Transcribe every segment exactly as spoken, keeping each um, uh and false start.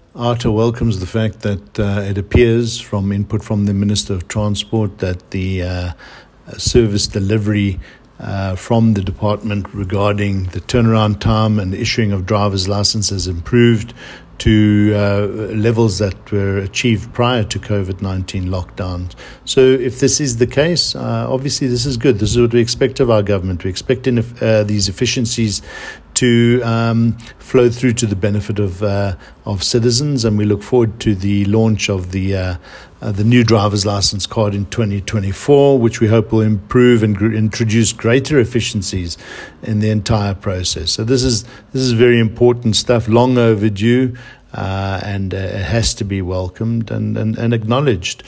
ARTA welcomes the fact that uh, it appears from input from the Minister of Transport that the uh, service delivery uh, from the department regarding the turnaround time and issuing of driver's licenses improved to uh, levels that were achieved prior to COVID nineteen lockdowns. So if this is the case, uh, obviously this is good. This is what we expect of our government. We expect in, uh, these efficiencies to um, flow through to the benefit of uh, of citizens, and we look forward to the launch of the uh, uh, the new driver's license card in twenty twenty-four, which we hope will improve and gr- introduce greater efficiencies in the entire process. So this is this is very important stuff, long overdue, uh, and uh, it has to be welcomed and and, and acknowledged.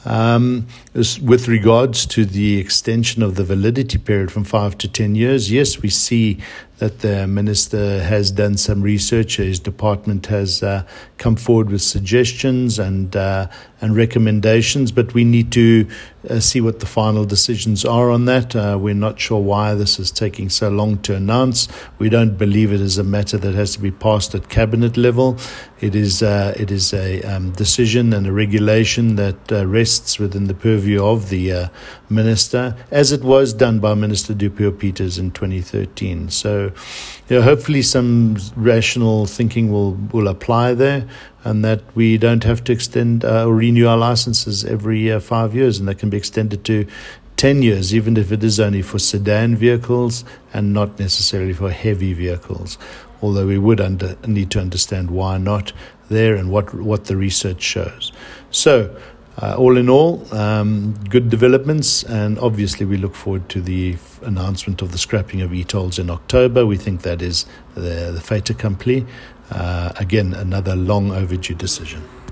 Um, with regards to the extension of the validity period from five to ten years, yes, we see that the minister has done some research. His department has uh, come forward with suggestions and uh, and recommendations, but we need to uh, see what the final decisions are on that. Uh, we're not sure why this is taking so long to announce. We don't believe it is a matter that has to be passed at cabinet level. It is uh, it is a um, decision and a regulation that uh, rests within the purview of the uh, minister, as it was done by Minister Dupuy Peters in twenty thirteen. So, you know, hopefully some rational thinking will, will apply there, and that we don't have to extend uh, or renew our licenses every uh, five years, and that can be extended to ten years, even if it is only for sedan vehicles and not necessarily for heavy vehicles. Although we would under, need to understand why not there and what what the research shows. So, uh, all in all, um, good developments, and obviously we look forward to the f- announcement of the scrapping of e-tolls in October. We think that is the, the fait accompli. Uh, again, another long overdue decision.